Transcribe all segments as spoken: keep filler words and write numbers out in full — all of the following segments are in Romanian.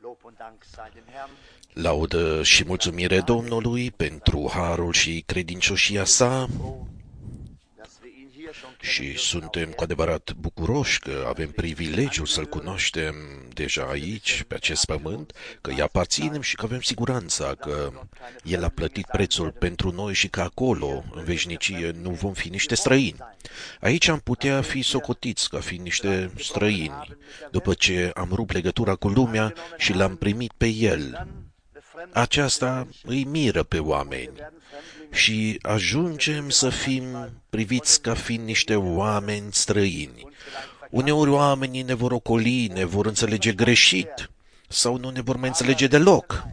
Laudă și mulțumire Domnului pentru harul și credincioșia sa și suntem cu adevărat bucuroși că avem privilegiul să-L cunoaștem deja aici, pe acest pământ, că îi aparținem și că avem siguranța că El a plătit prețul pentru noi și că acolo, în veșnicie, nu vom fi niște străini. Aici am putea fi socotiți ca fiind niște străini, după ce am rupt legătura cu lumea și L-am primit pe El. Aceasta îi miră pe oameni și ajungem să fim priviți ca fiind niște oameni străini. Uneori oamenii ne vor ocoli, ne vor înțelege greșit sau nu ne vor mai înțelege deloc.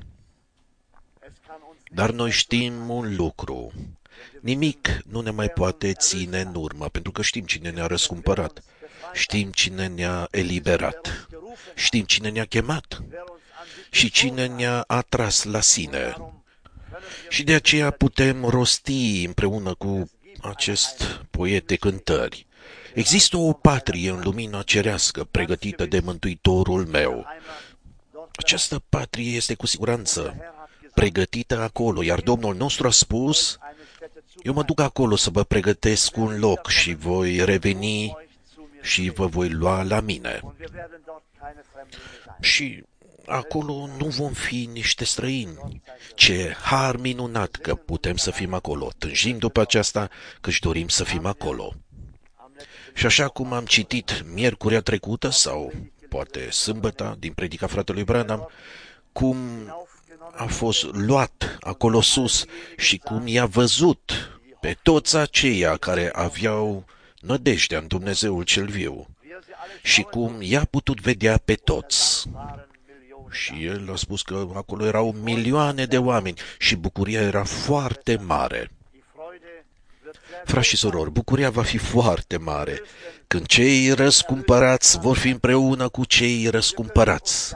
Dar noi știm un lucru. Nimic nu ne mai poate ține în urmă, pentru că știm cine ne-a răscumpărat, știm cine ne-a eliberat, știm cine ne-a chemat și cine ne-a atras la sine. Și de aceea putem rosti împreună cu acest poet de cântări. Există o patrie în lumina cerească pregătită de Mântuitorul meu. Această patrie este cu siguranță pregătită acolo, iar Domnul nostru a spus: eu mă duc acolo să vă pregătesc un loc și voi reveni și vă voi lua la mine. Și acolo nu vom fi niște străini. Ce har minunat că putem să fim acolo. Tânjim după aceasta că-și dorim să fim acolo. Și așa cum am citit miercurea trecută sau poate sâmbătă din predica fratelui Branham, cum a fost luat acolo sus și cum i-a văzut pe toți aceia care aveau nădejdea în Dumnezeul cel viu și cum i-a putut vedea pe toți. Și el a spus că acolo erau milioane de oameni și bucuria era foarte mare. Frați și surori, bucuria va fi foarte mare când cei răscumpărați vor fi împreună cu cei răscumpărați.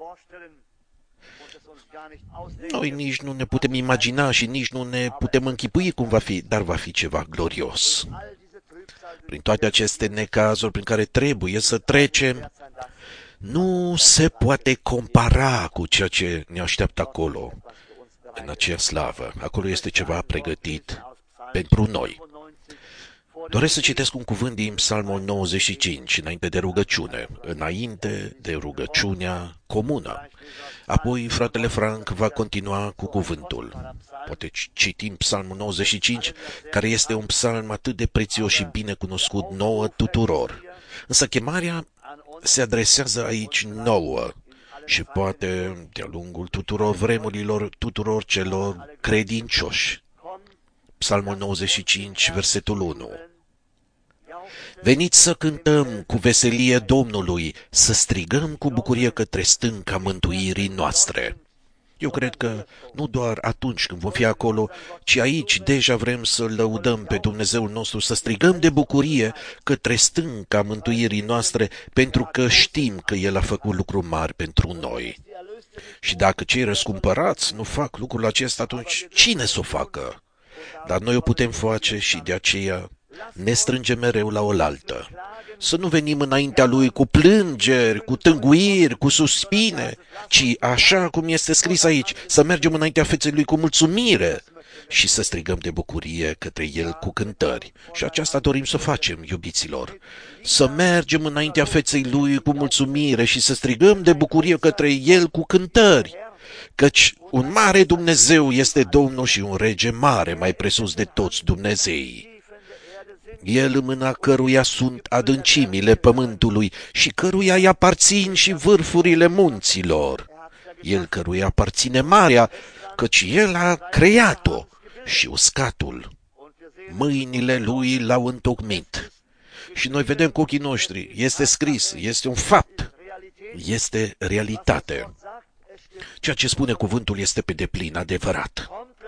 Noi nici nu ne putem imagina și nici nu ne putem închipui cum va fi, dar va fi ceva glorios. Prin toate aceste necazuri prin care trebuie să trecem, nu se poate compara cu ceea ce ne așteaptă acolo, în acea slavă. Acolo este ceva pregătit pentru noi. Doresc să citesc un cuvânt din Psalmul nouăzeci și cinci, înainte de rugăciune, înainte de rugăciunea comună. Apoi fratele Frank va continua cu cuvântul. Poate citim Psalmul nouăzeci și cinci, care este un psalm atât de prețios și bine cunoscut nouă tuturor. Însă chemarea se adresează aici nouă și poate de-a lungul tuturor vremurilor, tuturor celor credincioși. Psalmul nouăzeci și cinci, versetul unu. Veniți să cântăm cu veselie Domnului, să strigăm cu bucurie către stânca mântuirii noastre. Eu cred că nu doar atunci când vom fi acolo, ci aici deja vrem să lăudăm pe Dumnezeul nostru, să strigăm de bucurie către stânca mântuirii noastre, pentru că știm că El a făcut lucruri mari pentru noi. Și dacă cei răscumpărați nu fac lucrul acesta, atunci cine să o facă? Dar noi o putem face și de aceea ne strângem mereu la oaltă. Să nu venim înaintea Lui cu plângeri, cu tânguiri, cu suspine, ci așa cum este scris aici, să mergem înaintea feței Lui cu mulțumire și să strigăm de bucurie către El cu cântări. Și aceasta dorim să facem, iubiților. Să mergem înaintea feței Lui cu mulțumire și să strigăm de bucurie către El cu cântări. Căci un mare Dumnezeu este Domnul și un rege mare, mai presus de toți Dumnezeii. El în mâna căruia sunt adâncimile pământului și căruia îi aparțin și vârfurile munților. El căruia aparține marea, căci El a creat-o și uscatul. Mâinile Lui l-au întocmit. Și noi vedem cu ochii noștri, este scris, este un fapt, este realitate. Ceea ce spune cuvântul este pe deplin adevărat.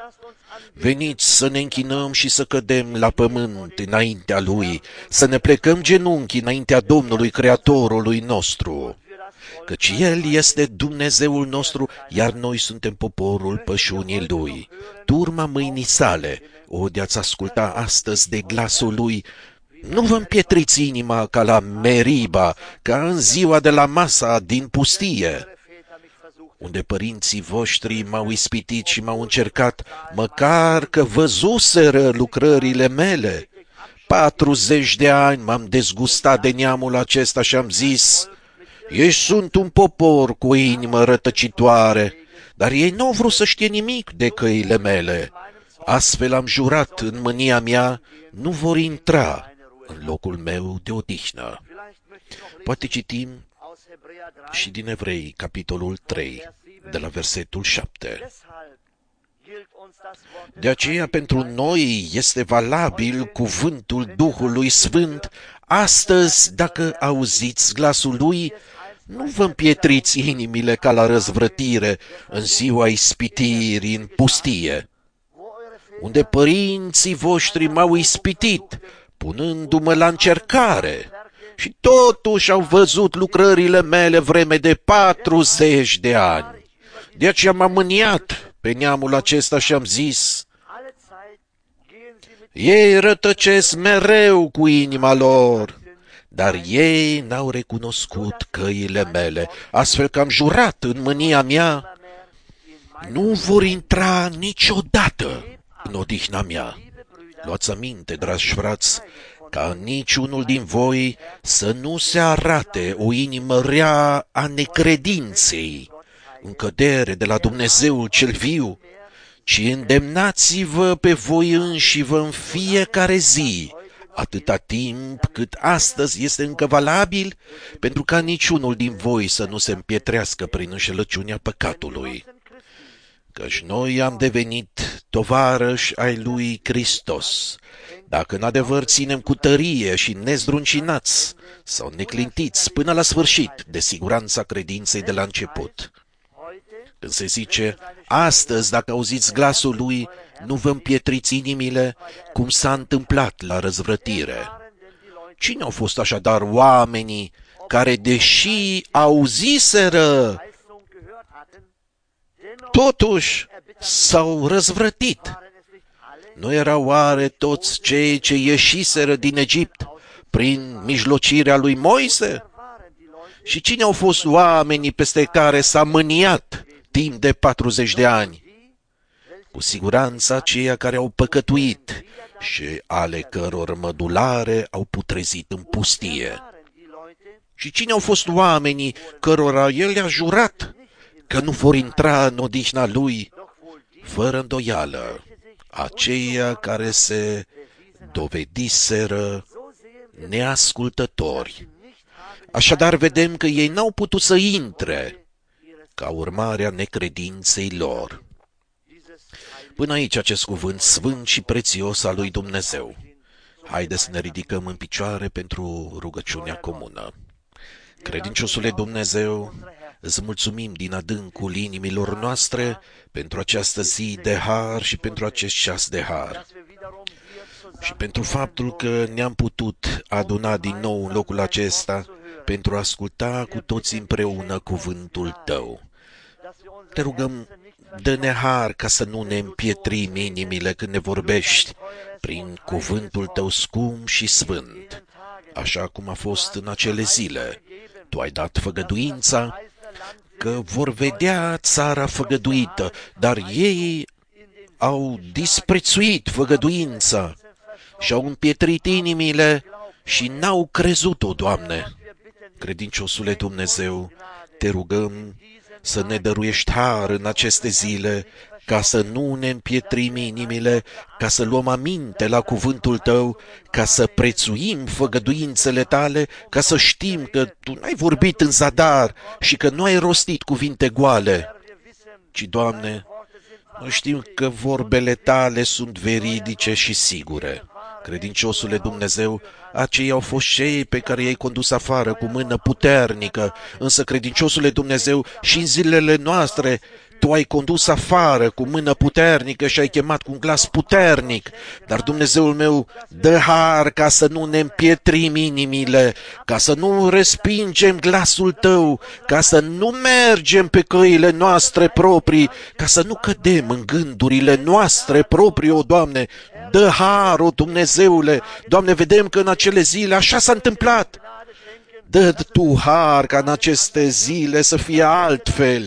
Veniți să ne închinăm și să cădem la pământ înaintea Lui, să ne plecăm genunchi înaintea Domnului Creatorului nostru, căci El este Dumnezeul nostru, iar noi suntem poporul pășunii Lui. Turma mâinii sale, o de-ați asculta astăzi de glasul Lui, nu vă împietriți inima ca la Meriba, ca în ziua de la Masa din pustie, unde părinții voștri m-au ispitit și m-au încercat, măcar că văzuseră lucrările mele. Patruzeci de ani m-am dezgustat de neamul acesta și am zis, ei sunt un popor cu o inimă rătăcitoare, dar ei n-au vrut să știe nimic de căile mele. Astfel am jurat în mânia mea, nu vor intra în locul meu de odihnă. Poate citim și din Evrei, capitolul trei, de la versetul șapte. De aceea pentru noi este valabil cuvântul Duhului Sfânt. Astăzi, dacă auziți glasul Lui, nu vă împietriți inimile ca la răzvrătire în ziua ispitirii în pustie, unde părinții voștri m-au ispitit, punându-mă la încercare, și totuși au văzut lucrările mele vreme de patruzeci de ani. De aceea m-am mâniat pe neamul acesta și am zis, ei rătăcesc mereu cu inima lor, dar ei n-au recunoscut căile mele, astfel că am jurat în mânia mea, nu vor intra niciodată în odihna mea. Luați aminte, dragi frați, ca niciunul din voi să nu se arate o inimă rea a necredinței, în cădere de la Dumnezeul cel viu, ci îndemnați-vă pe voi înși-vă în fiecare zi, atâta timp cât astăzi este încă valabil, pentru ca niciunul din voi să nu se împietrească prin înșelăciunea păcatului. Căci noi am devenit tovarăși ai lui Hristos, dacă în adevăr ținem cu tărie și nezdruncinați sau neclintiți până la sfârșit de siguranța credinței de la început. Când se zice, astăzi, dacă auziți glasul Lui, nu vă împietriți inimile, cum s-a întâmplat la răzvrătire. Cine au fost așadar oamenii care, deși auziseră, totuși s-au răzvrătit? Nu erau oare toți cei ce ieșiseră din Egipt prin mijlocirea lui Moise? Și cine au fost oamenii peste care s-a mâniat timp de patruzeci de ani? Cu siguranță aceia care au păcătuit și ale căror mădulare au putrezit în pustie. Și cine au fost oamenii cărora El le-a jurat că nu vor intra în odihna Lui? Fără îndoială, aceia care se dovediseră neascultători. Așadar vedem că ei n-au putut să intre ca urmare a necredinței lor. Până aici acest cuvânt sfânt și prețios al lui Dumnezeu. Haideți să ne ridicăm în picioare pentru rugăciunea comună. Credinciosule Dumnezeu, îți mulțumim din adâncul inimilor noastre pentru această zi de har și pentru acest ceas de har. Și pentru faptul că ne-am putut aduna din nou în locul acesta pentru a asculta cu toți împreună cuvântul Tău. Te rugăm, dă-ne har ca să nu ne împietrim inimile când ne vorbești prin cuvântul Tău scump și sfânt, așa cum a fost în acele zile. Tu ai dat făgăduința că vor vedea țara făgăduită, dar ei au disprețuit făgăduința și au împietrit inimile și n-au crezut-o, Doamne. Credinciosule Dumnezeu, te rugăm să ne dăruiești har în aceste zile, ca să nu ne împietrim inimile, ca să luăm aminte la cuvântul Tău, ca să prețuim făgăduințele Tale, ca să știm că Tu n-ai vorbit în zadar și că nu ai rostit cuvinte goale, ci, Doamne, noi știm că vorbele Tale sunt veridice și sigure. Credinciosule Dumnezeu, aceia au fost cei pe care i-ai condus afară cu mână puternică, însă, credinciosule Dumnezeu, și în zilele noastre Tu ai condus afară cu mână puternică și ai chemat cu un glas puternic. Dar, Dumnezeul meu, dă har ca să nu ne împietrim inimile, ca să nu respingem glasul Tău, ca să nu mergem pe căile noastre proprii, ca să nu cădem în gândurile noastre proprii, o Doamne. Dă har, o Dumnezeule! Doamne, vedem că în acele zile așa s-a întâmplat. Dă Tu har ca în aceste zile să fie altfel,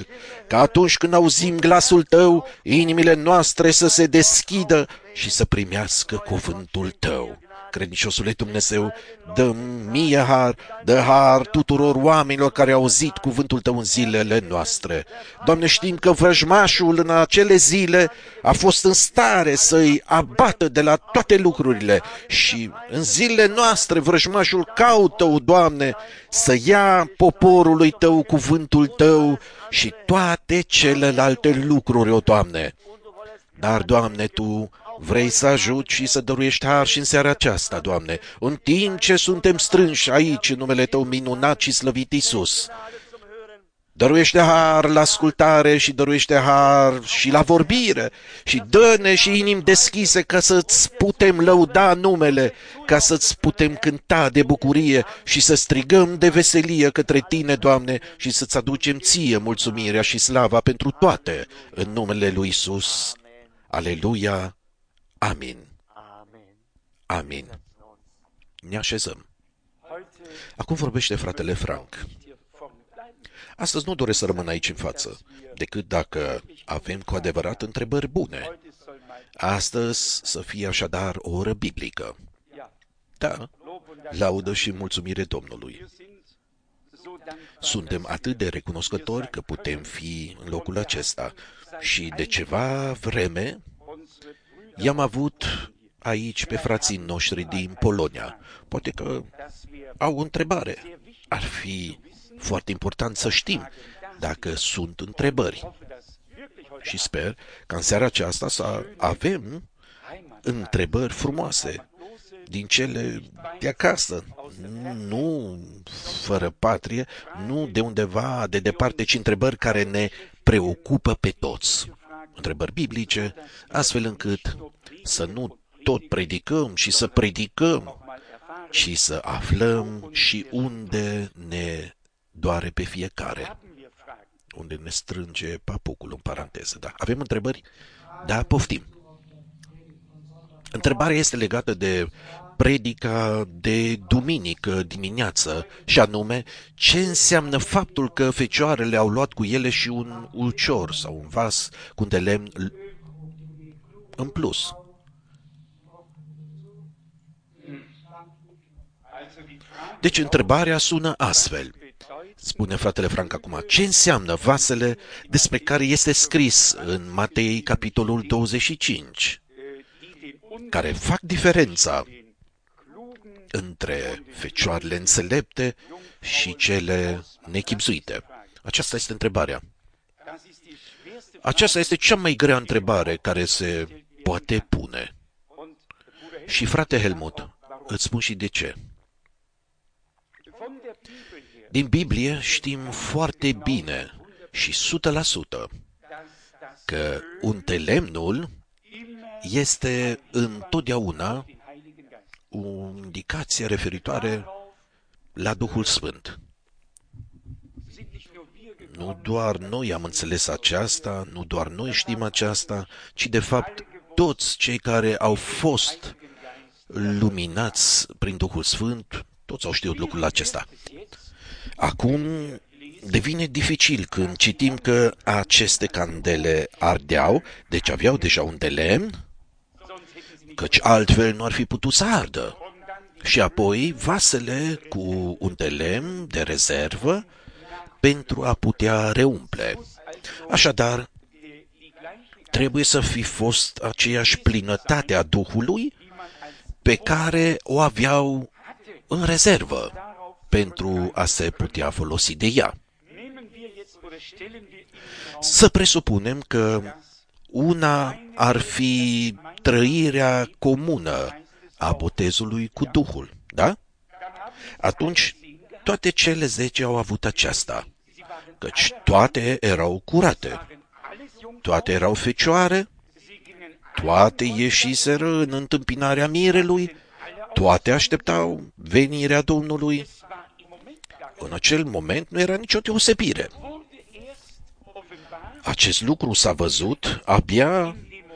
ca atunci când auzim glasul Tău, inimile noastre să se deschidă și să primească cuvântul Tău. Credinciosule Dumnezeu, dă mie har, dă har tuturor oamenilor care au auzit cuvântul Tău în zilele noastre. Doamne, știm că vrăjmașul în acele zile a fost în stare să-i abată de la toate lucrurile și în zilele noastre vrăjmașul caută, o Doamne, să ia poporului Tău cuvântul Tău și toate celelalte lucruri, o Doamne. Dar, Doamne, Tu vrei să ajuți și să dăruiești har și în seara aceasta, Doamne, în timp ce suntem strânși aici în numele Tău minunat și slăvit Iisus. Dăruiește har la ascultare și dăruiește har și la vorbire și dă-ne și inimi deschise ca să-ți putem lăuda numele, ca să-ți putem cânta de bucurie și să strigăm de veselie către Tine, Doamne, și să-ți aducem Ție mulțumirea și slava pentru toate în numele lui Iisus. Aleluia! Amin. Amin. Ne așezăm. Acum vorbește fratele Frank. Astăzi nu doresc să rămân aici în față, decât dacă avem cu adevărat întrebări bune. Astăzi să fie așadar o oră biblică. Da, laudă și mulțumire Domnului. Suntem atât de recunoscători că putem fi în locul acesta și de ceva vreme i-am avut aici pe frații noștri din Polonia. Poate că au o întrebare. Ar fi foarte important să știm dacă sunt întrebări. Și sper că în seara aceasta să avem întrebări frumoase din cele de acasă, nu fără patrie, nu de undeva de departe, ci întrebări care ne preocupă pe toți. Întrebări biblice, astfel încât să nu tot predicăm și să predicăm, ci să aflăm și unde ne doare pe fiecare, unde ne strânge papucul, în paranteză. Da. Avem întrebări? Da, poftim. Întrebarea este legată de predica de duminică dimineață, și anume, ce înseamnă faptul că fecioarele au luat cu ele și un ulcior sau un vas cu de lemn în plus. Deci întrebarea sună astfel. Spune fratele Frank acum, ce înseamnă vasele despre care este scris în Matei, capitolul douăzeci și cinci, care fac diferența între fecioarele înțelepte și cele nechibzuite? Aceasta este întrebarea. Aceasta este cea mai grea întrebare care se poate pune. Și frate Helmut, îți spun și de ce. Din Biblie știm foarte bine și sută la sută că untelemnul este întotdeauna o indicație referitoare la Duhul Sfânt. Nu doar noi am înțeles aceasta, nu doar noi știm aceasta, ci de fapt toți cei care au fost luminați prin Duhul Sfânt, toți au știut lucrul acesta. Acum devine dificil când citim că aceste candele ardeau, deci aveau deja un de lemn, căci altfel nu ar fi putut să ardă. Și apoi vasele cu un de lemn de rezervă pentru a putea reumple. Așadar, trebuie să fi fost aceeași plinătate a Duhului pe care o aveau în rezervă pentru a se putea folosi de ea. Să presupunem că una ar fi trăirea comună a botezului cu Duhul, da? Atunci, toate cele zece au avut aceasta, căci toate erau curate, toate erau fecioare, toate ieșiseră în întâmpinarea mirelui, toate așteptau venirea Domnului. În acel moment nu era nicio deosebire. Acest lucru s-a văzut abia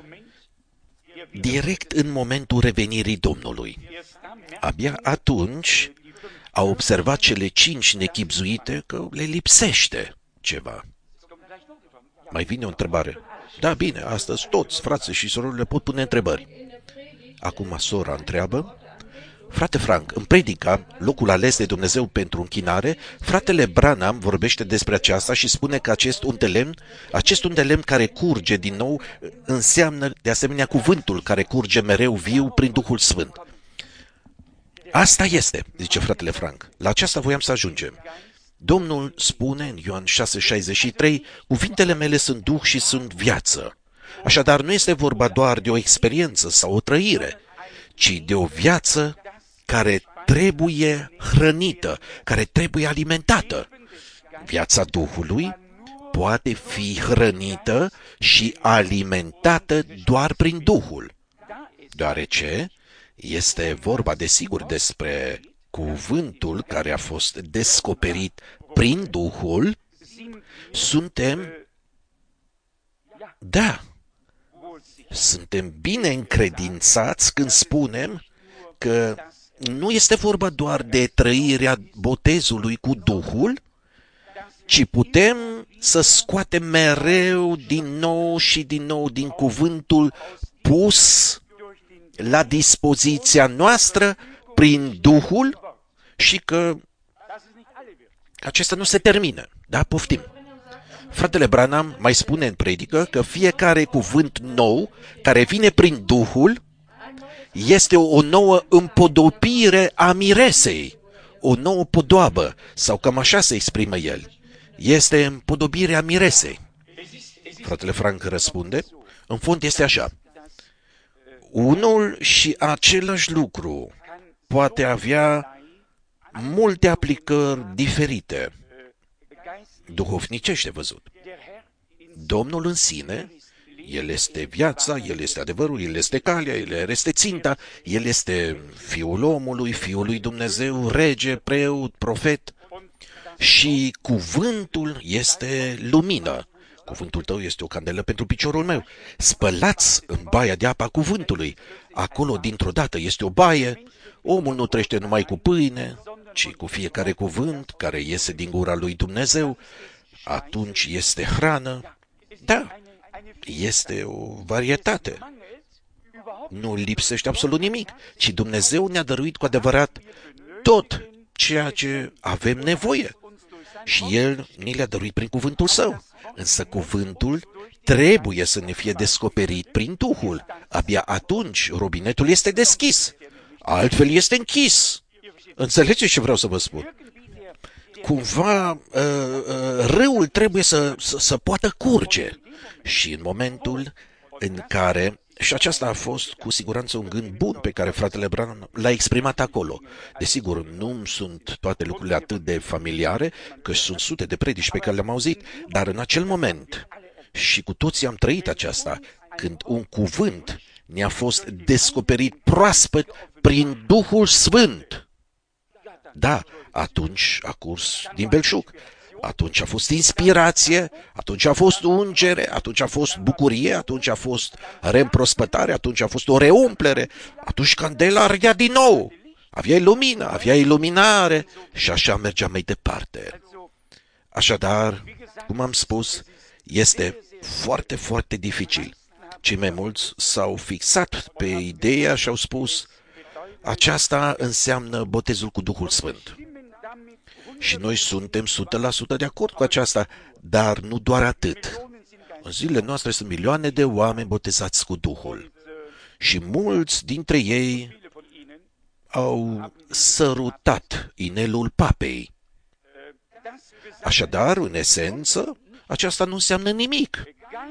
direct în momentul revenirii Domnului. Abia atunci au observat cele cinci nechibzuite că le lipsește ceva. Mai vine o întrebare. Da, bine, astăzi toți, frații și surorile, pot pune întrebări. Acum sora întreabă: frate Frank, în predica Locul ales de Dumnezeu pentru închinare, fratele Branham vorbește despre aceasta și spune că acest unt de lemn, acest unt de lemn care curge din nou, înseamnă de asemenea cuvântul care curge mereu viu prin Duhul Sfânt. Asta este, zice fratele Frank. La aceasta voiam să ajungem. Domnul spune în Ioan șase șaizeci și trei, cuvintele mele sunt duh și sunt viață. Așadar, nu este vorba doar de o experiență sau o trăire, ci de o viață care trebuie hrănită, care trebuie alimentată. Viața Duhului poate fi hrănită și alimentată doar prin Duhul, deoarece este vorba, desigur, despre cuvântul care a fost descoperit prin Duhul. Suntem, da, suntem bine încredințați când spunem că nu este vorba doar de trăirea botezului cu Duhul, ci putem să scoatem mereu din nou și din nou din cuvântul pus la dispoziția noastră prin Duhul și că acesta nu se termină. Da, poftim. Fratele Branham mai spune în predică că fiecare cuvânt nou care vine prin Duhul este o nouă împodobire a miresei, o nouă podoabă, sau cam așa se exprimă el. Este împodobirea miresei. Fratele Frank răspunde, în fond este așa. Unul și același lucru poate avea multe aplicări diferite, duhovnicește văzut. Domnul în sine, El este viața, El este adevărul, El este calea, El este ținta, El este Fiul omului, Fiul lui Dumnezeu, rege, preot, profet și cuvântul este lumină. Cuvântul tău este o candelă pentru piciorul meu. Spălați în baia de apa cuvântului. Acolo, dintr-o dată, este o baie. Omul nu trăiește numai cu pâine, ci cu fiecare cuvânt care iese din gura lui Dumnezeu. Atunci este hrană. Da, este o varietate. Nu lipsește absolut nimic, ci Dumnezeu ne-a dăruit cu adevărat tot ceea ce avem nevoie. Și El ni le-a dăruit prin cuvântul Său. Însă cuvântul trebuie să ne fie descoperit prin Duhul. Abia atunci robinetul este deschis. Altfel este închis. Înțelegeți ce vreau să vă spun? Cumva râul trebuie să, să, să poată curge. Și în momentul în care, și aceasta a fost cu siguranță un gând bun pe care fratele Branham l-a exprimat acolo. Desigur, nu sunt toate lucrurile atât de familiare, că sunt sute de predici pe care le-am auzit, dar în acel moment, și cu toții am trăit aceasta, când un cuvânt ne-a fost descoperit proaspăt prin Duhul Sfânt. Da, atunci a curs din belșug. Atunci a fost inspirație, atunci a fost ungere, atunci a fost bucurie, atunci a fost reîmprospătare, atunci a fost o reumplere, atunci candela ardea din nou. Aveai lumină, aveai iluminare și așa mergea mai departe. Așadar, cum am spus, este foarte, foarte dificil. Cei mai mulți s-au fixat pe ideea și au spus, aceasta înseamnă botezul cu Duhul Sfânt. Și noi suntem o sută la sută de acord cu aceasta, dar nu doar atât. În zilele noastre sunt milioane de oameni botezați cu Duhul. Și mulți dintre ei au sărutat inelul papei. Așadar, în esență, aceasta nu înseamnă nimic.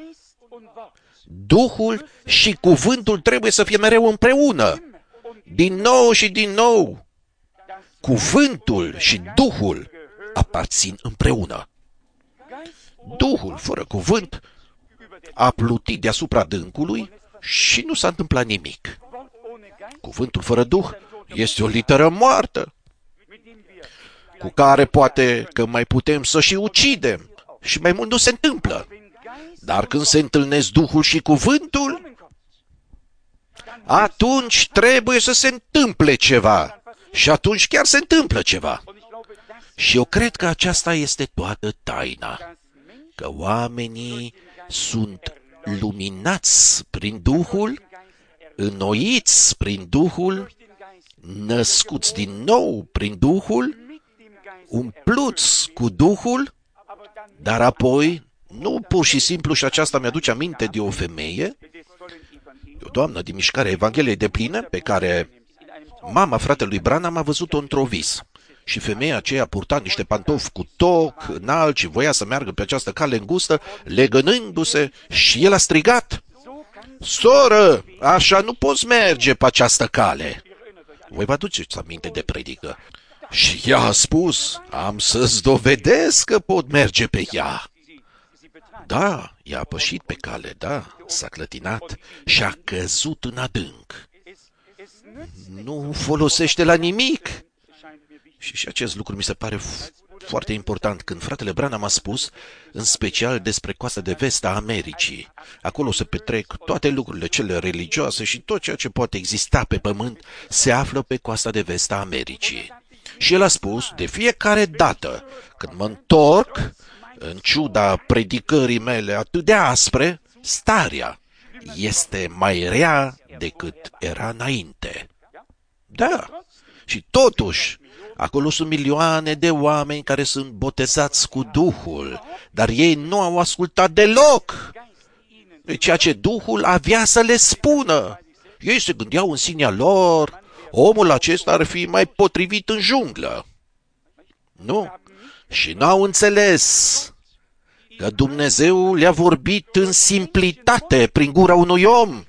Duhul și cuvântul trebuie să fie mereu împreună. Din nou și din nou. Cuvântul și Duhul aparțin împreună. Duhul, fără cuvânt, a plutit deasupra dâncului și nu s-a întâmplat nimic. Cuvântul fără Duh este o literă moartă, cu care poate că mai putem să și ucidem și mai mult nu se întâmplă. Dar când se întâlnesc Duhul și cuvântul, atunci trebuie să se întâmple ceva. Și atunci chiar se întâmplă ceva. Și eu cred că aceasta este toată taina. că oamenii sunt luminați prin Duhul, înnoiți prin Duhul, născuți din nou prin Duhul, umpluți cu Duhul, dar apoi, nu pur și simplu, și aceasta mi-aduce aminte de o femeie, de o doamnă din mișcarea Evangheliei de plină, pe care mama fratelui Branham a văzut-o într-o vis. Și femeia aceea purta niște pantofi cu toc înalt și voia să meargă pe această cale îngustă, legănându-se, și el a strigat: soră, așa nu poți merge pe această cale. Voi vă aduceți aminte de predică. Și ea a spus: am să-ți dovedesc că pot merge pe ea. Da, ea a pășit pe cale, da, s-a clătinat și a căzut în adânc. Nu folosește la nimic. Și, și acest lucru mi se pare foarte important când fratele Branham a spus, în special despre coasta de vest a Americii. Acolo se petrec toate lucrurile cele religioase și tot ceea ce poate exista pe pământ se află pe coasta de vest a Americii. Și el a spus, de fiecare dată când mă întorc, în ciuda predicării mele atât de aspre, starea este mai rea decât era înainte. Da, și totuși, acolo sunt milioane de oameni care sunt botezați cu Duhul, dar ei nu au ascultat deloc de ceea ce Duhul avea să le spună. Ei se gândeau în sinea lor, omul acesta ar fi mai potrivit în junglă. Nu? Și n-au înțeles că Dumnezeu le-a vorbit în simplitate prin gura unui om.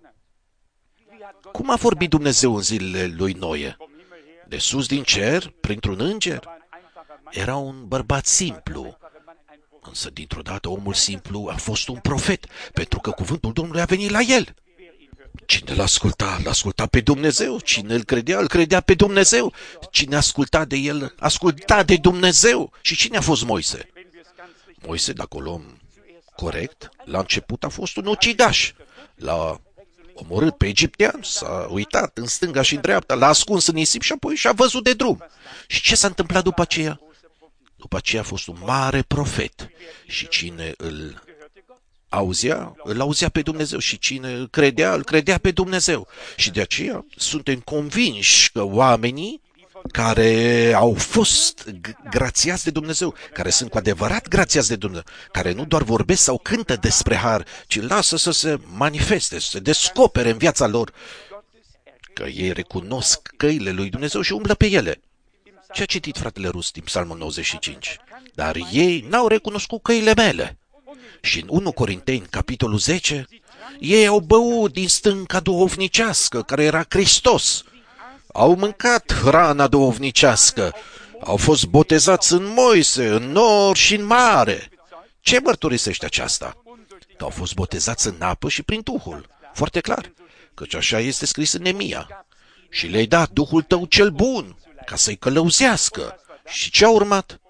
Cum a vorbit Dumnezeu în zilele lui Noe? De sus din cer, printr-un înger? Era un bărbat simplu. Însă, dintr-o dată, omul simplu a fost un profet, pentru că cuvântul Domnului a venit la el. Cine l-asculta, l-asculta pe Dumnezeu. Cine îl credea, îl credea pe Dumnezeu. Cine asculta de el, asculta de Dumnezeu. Și cine a fost Moise? Moise, dacă o luăm corect, la început a fost un ucigaș. L-a omorât pe egiptean, s-a uitat în stânga și în dreapta, l-a ascuns în nisip și apoi și-a văzut de drum. Și ce s-a întâmplat după aceea? După aceea a fost un mare profet. Și cine îl auzea, îl auzea pe Dumnezeu. Și cine îl credea, îl credea pe Dumnezeu. Și de aceea suntem convinși că oamenii care au fost grațiați de Dumnezeu, care sunt cu adevărat grațiați de Dumnezeu, care nu doar vorbesc sau cântă despre har, ci lasă să se manifeste, să se descopere în viața lor, că ei recunosc căile lui Dumnezeu și umblă pe ele. Ce a citit fratele Rus din Psalmul nouăzeci și cinci? Dar ei n-au recunoscut căile mele. Și în unu Corinteni, capitolul zece, ei au băut din stânca duhovnicească, care era Hristos. Au mâncat hrana duhovnicească, au fost botezați în Moise, în nor și în mare. Ce mărturisește aceasta? Că au fost botezați în apă și prin Duhul. Foarte clar, căci așa este scris în Nemia. Și le-ai dat Duhul tău cel bun, ca să-i călăuzească. Și ce a urmat?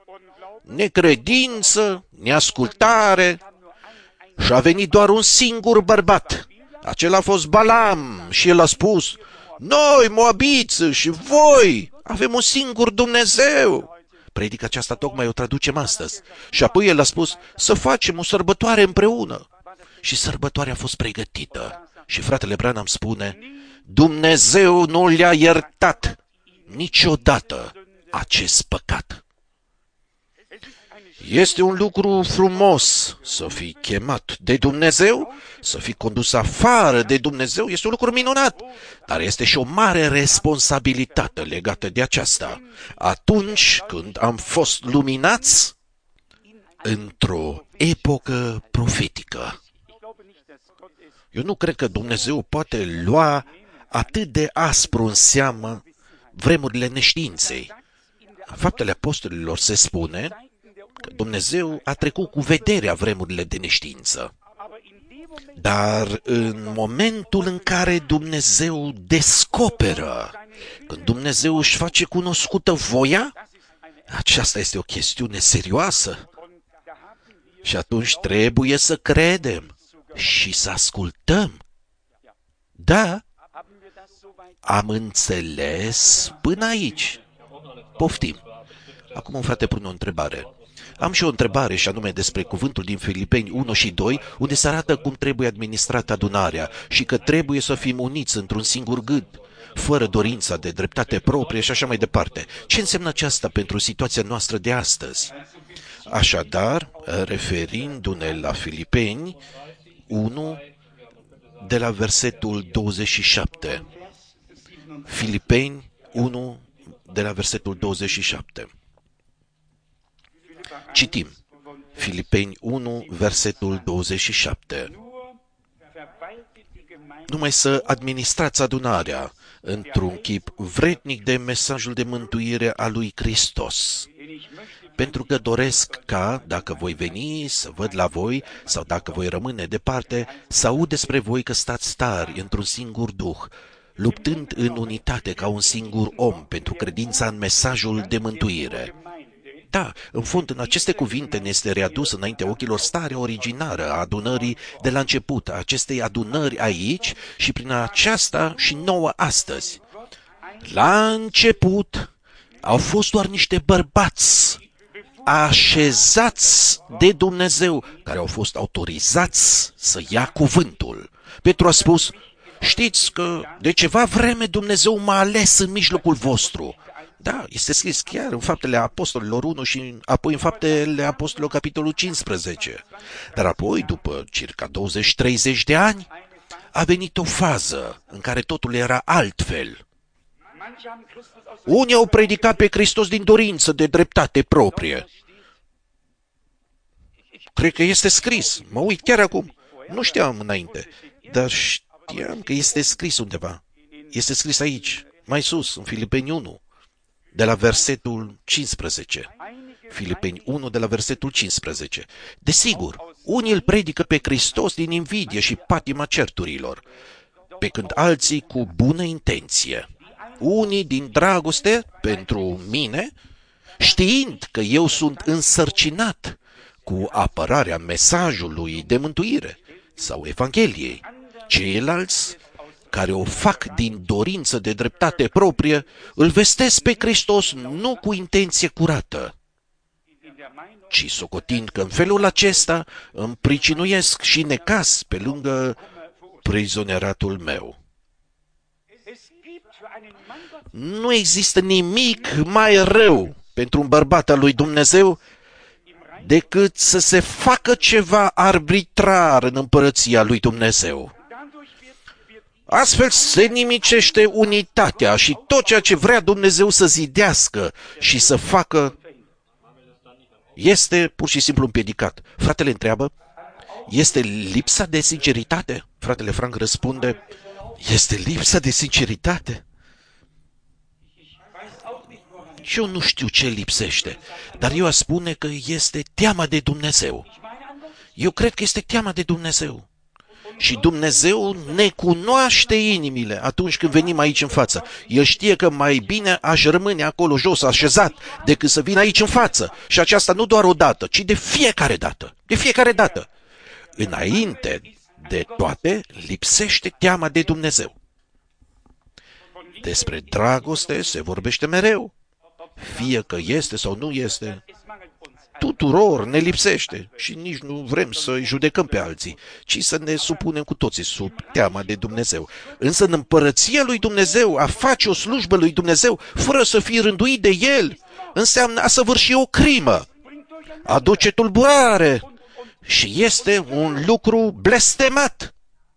Necredință, neascultare. Și a venit doar un singur bărbat. Acela a fost Balam și el a spus: noi, moabiți, și voi, avem un singur Dumnezeu. Predica aceasta tocmai o traducem astăzi. Și apoi el a spus să facem o sărbătoare împreună. Și sărbătoarea a fost pregătită. Și fratele Branham spune: Dumnezeu nu le-a iertat niciodată acest păcat. Este un lucru frumos să fii chemat de Dumnezeu, să fii condus afară de Dumnezeu, este un lucru minunat, dar este și o mare responsabilitate legată de aceasta. Atunci când am fost luminați într-o epocă profetică. Eu nu cred că Dumnezeu poate lua atât de aspru în seamă vremurile neștiinței. În Faptele Apostolilor se spune că Dumnezeu a trecut cu vederea vremurile de neștiință. Dar în momentul în care Dumnezeu descoperă, când Dumnezeu își face cunoscută voia, aceasta este o chestiune serioasă. Și atunci trebuie să credem și să ascultăm. Da, am înțeles până aici. Poftim. Acum un frate pune o întrebare. Am și o întrebare, și anume despre cuvântul din Filipeni unu și doi, unde se arată cum trebuie administrată adunarea și că trebuie să fim uniți într-un singur gând, fără dorința de dreptate proprie și așa mai departe. Ce înseamnă aceasta pentru situația noastră de astăzi? Așadar, referindu-ne la Filipeni unu, de la versetul douăzeci și șapte. Filipeni unu, de la versetul douăzeci și șapte. Citim. Filipeni unu, versetul douăzeci și șapte. Numai să administrați adunarea într-un chip vrednic de mesajul de mântuire a lui Hristos. Pentru că doresc ca, dacă voi veni să văd la voi, sau dacă voi rămâne departe, să aud despre voi că stați tari într-un singur duh, luptând în unitate ca un singur om pentru credința în mesajul de mântuire. Da, în fond, în aceste cuvinte ne este readus înainte ochilor starea originară a adunării de la început, a acestei adunări aici și prin aceasta și nouă astăzi. La început au fost doar niște bărbați așezați de Dumnezeu, care au fost autorizați să ia cuvântul. Petru a spus, știți că de ceva vreme Dumnezeu m-a ales în mijlocul vostru. Da, este scris chiar în Faptele Apostolilor unu și apoi în Faptele Apostolilor capitolul cincisprezece. Dar apoi, după circa douăzeci treizeci de ani, a venit o fază în care totul era altfel. Unii au predicat pe Hristos din dorință de dreptate proprie. Cred că este scris. Mă uit chiar acum. Nu știam înainte, dar știam că este scris undeva. Este scris aici, mai sus, în Filipeni unu, de la versetul cincisprezece. Filipeni unu, de la versetul cincisprezece. Desigur, unii îl predică pe Hristos din invidie și patima certurilor, pe când alții cu bună intenție. Unii din dragoste pentru mine, știind că eu sunt însărcinat cu apărarea mesajului de mântuire sau Evangheliei. Ceilalți, care o fac din dorință de dreptate proprie, îl vestesc pe Hristos nu cu intenție curată, ci socotind că în felul acesta îmi pricinuiesc și necaz pe lângă prizoneratul meu. Nu există nimic mai rău pentru un bărbat al lui Dumnezeu decât să se facă ceva arbitrar în împărăția lui Dumnezeu. Astfel se nimicește unitatea și tot ceea ce vrea Dumnezeu să zidească și să facă este pur și simplu împiedicat. Fratele întreabă, este lipsa de sinceritate? Fratele Frank răspunde, este lipsa de sinceritate? Și eu nu știu ce lipsește, dar eu aș spune că este teama de Dumnezeu. Eu cred că este teama de Dumnezeu. Și Dumnezeu ne cunoaște inimile atunci când venim aici în față. El știe că mai bine aș rămâne acolo jos așezat decât să vin aici în față. Și aceasta nu doar o dată, ci de fiecare dată. De fiecare dată. Înainte de toate, lipsește teama de Dumnezeu. Despre dragoste se vorbește mereu. Fie că este sau nu este, tuturor ne lipsește și nici nu vrem să-i judecăm pe alții, ci să ne supunem cu toții sub teama de Dumnezeu. Însă în împărăția lui Dumnezeu, a face o slujbă lui Dumnezeu fără să fii rânduit de El, înseamnă a săvârși o crimă, aduce tulburare și este un lucru blestemat.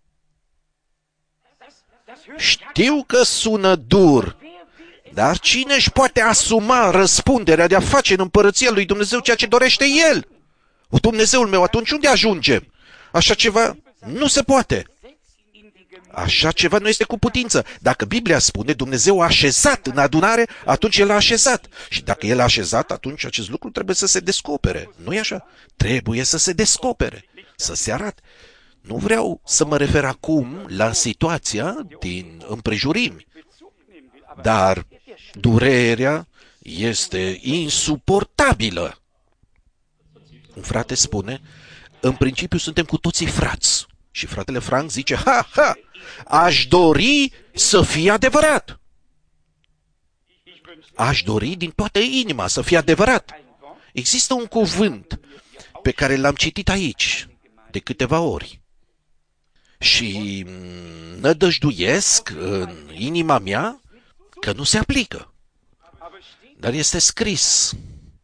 Știu că sună dur, dar cine își poate asuma răspunderea de a face în împărăția lui Dumnezeu ceea ce dorește El? O, Dumnezeul meu, atunci unde ajungem? Așa ceva nu se poate. Așa ceva nu este cu putință. Dacă Biblia spune Dumnezeu a așezat în adunare, atunci El a așezat. Și dacă El a așezat, atunci acest lucru trebuie să se descopere. Nu-i așa? Trebuie să se descopere, să se arate. Nu vreau să mă refer acum la situația din împrejurimi, dar durerea este insuportabilă. Un frate spune, în principiu suntem cu toții frați. Și fratele Frank zice, ha, ha, aș dori să fie adevărat. Aș dori din toată inima să fie adevărat. Există un cuvânt pe care l-am citit aici de câteva ori și nădăjduiesc în inima mea că nu se aplică. Dar este scris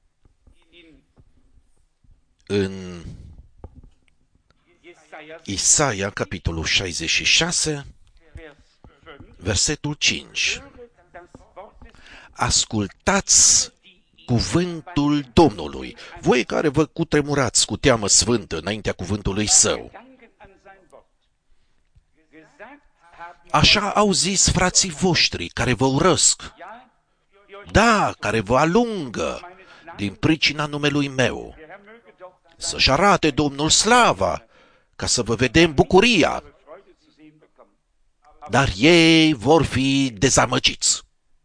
în Isaia, capitolul șaizeci și șase, versetul cinci. Ascultați cuvântul Domnului, voi care vă cutremurați cu teamă sfântă înaintea cuvântului Său. Așa au zis frații voștri care vă urăsc, da, care vă alungă din pricina numelui meu. Să-și arate Domnul slava, ca să vă vedem bucuria. Dar ei vor fi dezamăgiți.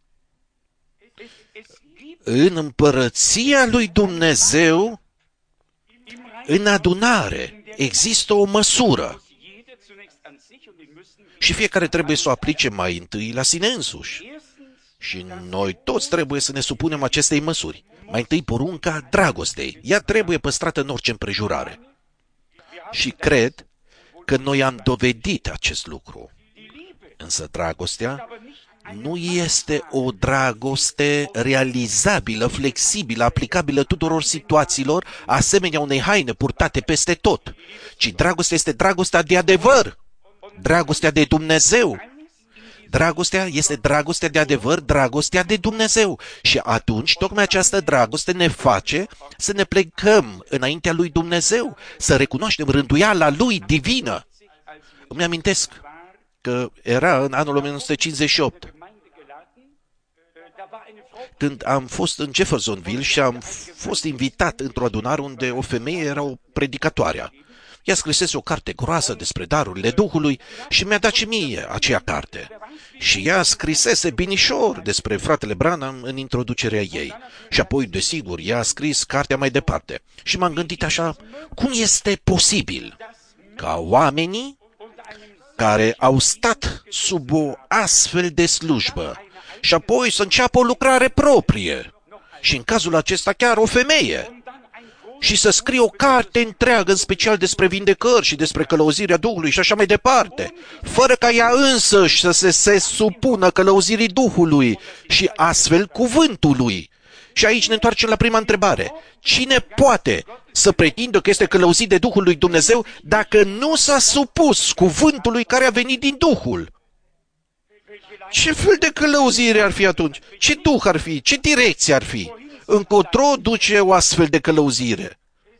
În împărăția lui Dumnezeu, în adunare, există o măsură. Și fiecare trebuie să o aplice mai întâi la sine însuși. Și noi toți trebuie să ne supunem acestei măsuri. Mai întâi porunca dragostei. Ea trebuie păstrată în orice împrejurare. Și cred că noi am dovedit acest lucru. Însă dragostea nu este o dragoste realizabilă, flexibilă, aplicabilă tuturor situațiilor, asemenea unei haine purtate peste tot, ci dragostea este dragostea de adevăr, dragostea de Dumnezeu. Dragostea este dragostea de adevăr, dragostea de Dumnezeu. Și atunci, tocmai această dragoste ne face să ne plecăm înaintea lui Dumnezeu, să recunoaștem rânduiala lui divină. Îmi amintesc că era în anul o mie nouă sute cincizeci și opt, când am fost în Jeffersonville și am fost invitat într-o adunare unde o femeie era o predicatoare. Ea scrisese o carte groasă despre darurile Duhului și mi-a dat și mie aceea carte. Și ea scrisese binișor despre fratele Branham în introducerea ei. Și apoi, desigur, ea a scris cartea mai departe. Și m-am gândit așa, cum este posibil ca oamenii care au stat sub o astfel de slujbă și apoi să înceapă o lucrare proprie, și în cazul acesta chiar o femeie, și să scrie o carte întreagă, în special despre vindecări și despre călăuzirea Duhului și așa mai departe, fără ca ea însăși să se, se supună călăuzirii Duhului și astfel cuvântului. Și aici ne întoarcem la prima întrebare. Cine poate să pretindă că este călăuzit de Duhul lui Dumnezeu dacă nu s-a supus cuvântului care a venit din Duhul? Ce fel de călăuzire ar fi atunci? Ce duh ar fi? Ce direcție ar fi? Încotro duce o astfel de călăuzire?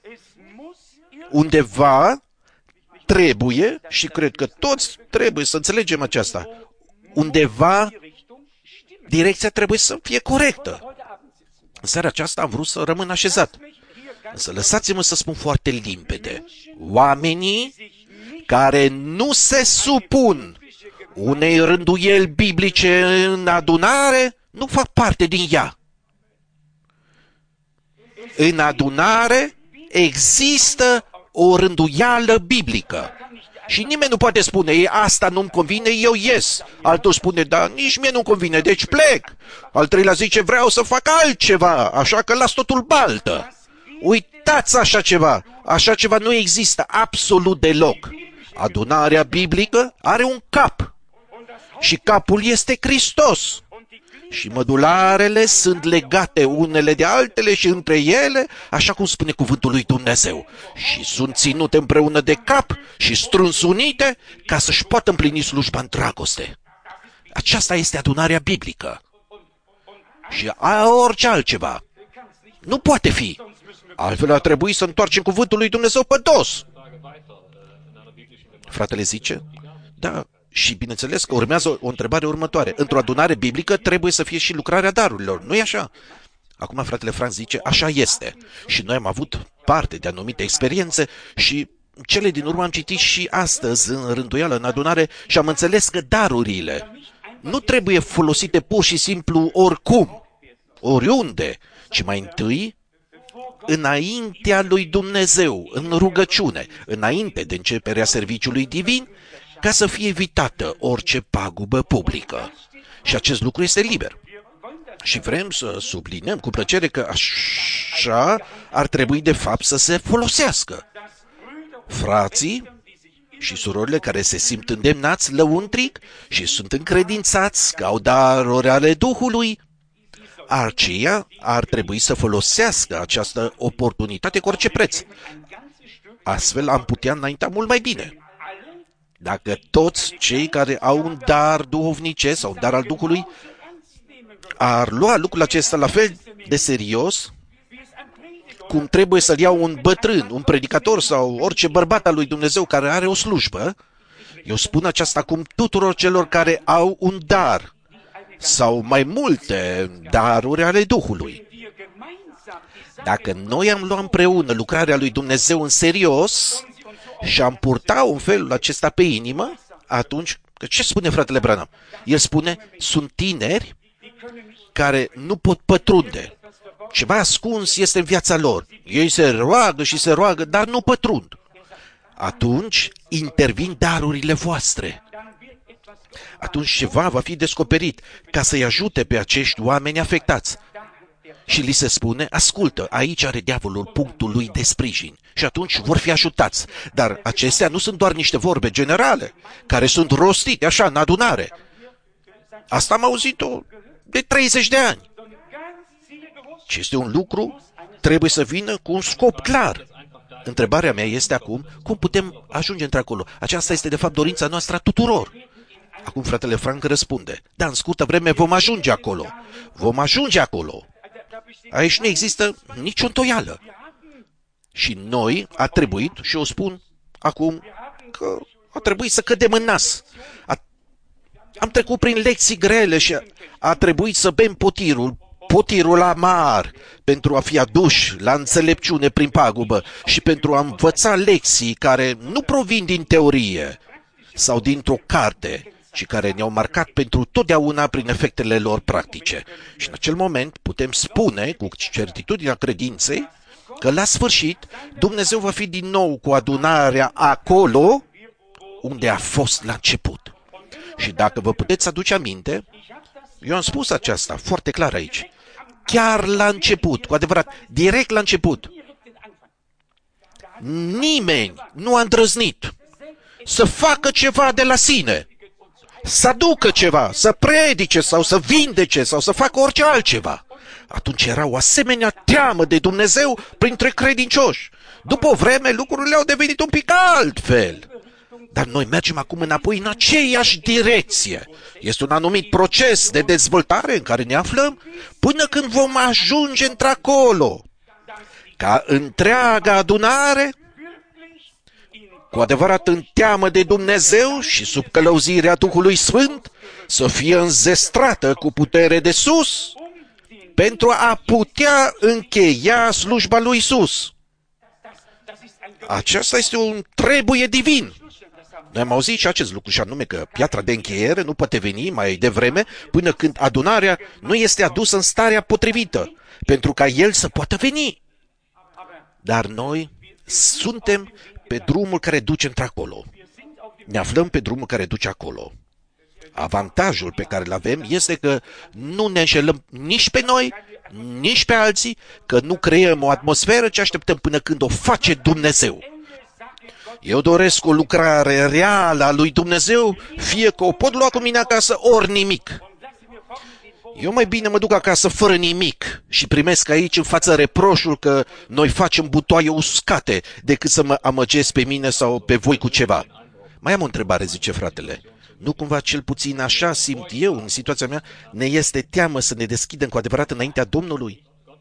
Undeva trebuie, și cred că toți trebuie să înțelegem aceasta, undeva direcția trebuie să fie corectă. În seara aceasta am vrut să rămân așezat. Însă lăsați-mă să spun foarte limpede. Oamenii care nu se supun unei rânduieli biblice în adunare nu fac parte din ea. În adunare există o rânduială biblică. Și nimeni nu poate spune, ei, asta nu-mi convine, eu ies. Altul spune, da, nici mie nu-mi convine, deci plec. Al treilea zice, vreau să fac altceva, așa că las totul baltă. Uitați așa ceva. Așa ceva nu există absolut deloc. Adunarea biblică are un cap. Și capul este Hristos. Și mădularele sunt legate unele de altele și între ele, așa cum spune cuvântul lui Dumnezeu. Și sunt ținute împreună de cap și strâns unite ca să-și poată împlini slujba în dragoste. Aceasta este adunarea biblică. Și a orice altceva nu poate fi. Altfel ar trebui să întoarcem cuvântul lui Dumnezeu pe dos. Fratele zice, da, și bineînțeles că urmează o întrebare următoare. Într-o adunare biblică trebuie să fie și lucrarea darurilor, nu-i așa? Acum fratele Franz zice, așa este. Și noi am avut parte de anumite experiențe și cele din urmă am citit și astăzi în rânduială, în adunare, și am înțeles că darurile nu trebuie folosite pur și simplu oricum, oriunde, ci mai întâi înaintea lui Dumnezeu, în rugăciune, înainte de începerea serviciului divin, ca să fie evitată orice pagubă publică. Și acest lucru este liber. Și vrem să subliniem cu plăcere că așa ar trebui de fapt să se folosească. Frații și surorile care se simt îndemnați lăuntric și sunt încredințați că au daruri ale Duhului, aceia ar trebui să folosească această oportunitate cu orice preț. Astfel am putea înainta mult mai bine. Dacă toți cei care au un dar duhovnicesc sau un dar al Duhului ar lua lucrul acesta la fel de serios cum trebuie să-l ia un bătrân, un predicator sau orice bărbat al lui Dumnezeu care are o slujbă, eu spun aceasta acum tuturor celor care au un dar sau mai multe daruri ale Duhului. Dacă noi am luat împreună lucrarea lui Dumnezeu în serios și am purta un felul acesta pe inimă, atunci, că ce spune fratele Branham? El spune, sunt tineri care nu pot pătrunde. Ceva ascuns este în viața lor. Ei se roagă și se roagă, dar nu pătrund. Atunci intervin darurile voastre. Atunci ceva va fi descoperit ca să-i ajute pe acești oameni afectați. Și li se spune, ascultă, aici are diavolul punctul lui de sprijin. Și atunci vor fi ajutați. Dar acestea nu sunt doar niște vorbe generale, care sunt rostite așa în adunare. Asta am auzit-o de treizeci de ani. Și este un lucru, trebuie să vină cu un scop clar. Întrebarea mea este acum, cum putem ajunge într-acolo? Aceasta este de fapt dorința noastră a tuturor. Acum fratele Frank răspunde, da, în scurtă vreme vom ajunge acolo. Vom ajunge acolo. Aici nu există nicio întoială. Și noi a trebuit, și o spun acum, că a trebuit să cădem în nas. A, am trecut prin lecții grele și a, a trebuit să bem potirul, potirul amar, pentru a fi aduși la înțelepciune prin pagubă și pentru a învăța lecții care nu provin din teorie sau dintr-o carte, ci care ne-au marcat pentru totdeauna prin efectele lor practice. Și în acel moment putem spune, cu certitudinea credinței, că la sfârșit Dumnezeu va fi din nou cu adunarea acolo unde a fost la început. Și dacă vă puteți aduce aminte, eu am spus aceasta foarte clar aici, chiar la început, cu adevărat, direct la început, nimeni nu a îndrăznit să facă ceva de la sine, să aducă ceva, să predice sau să vindece sau să facă orice altceva. Atunci era o asemenea teamă de Dumnezeu printre credincioși. După o vreme, lucrurile au devenit un pic altfel. Dar noi mergem acum înapoi în aceeași direcție. Este un anumit proces de dezvoltare în care ne aflăm până când vom ajunge într-acolo. Ca întreaga adunare, cu adevărat în teamă de Dumnezeu și sub călăuzirea Duhului Sfânt, să fie înzestrată cu putere de sus, pentru a putea încheia slujba lui Iisus. Aceasta este un trebuie divin. Noi am auzit și acest lucru, și anume că piatra de încheiere nu poate veni mai devreme până când adunarea nu este adusă în starea potrivită, pentru ca el să poată veni. Dar noi suntem pe drumul care duce într-acolo. Ne aflăm pe drumul care duce acolo. Avantajul pe care îl avem este că nu ne înșelăm nici pe noi, nici pe alții, că nu creăm o atmosferă ce așteptăm până când o face Dumnezeu. Eu doresc o lucrare reală a lui Dumnezeu, fie că o pot lua cu mine acasă, ori nimic. Eu mai bine mă duc acasă fără nimic și primesc aici în față reproșul că noi facem butoaie uscate, decât să mă amăgesc pe mine sau pe voi cu ceva. Mai am o întrebare, zice fratele. Nu cumva cel puțin așa simt eu în situația mea, ne este teamă să ne deschidem cu adevărat înaintea Domnului?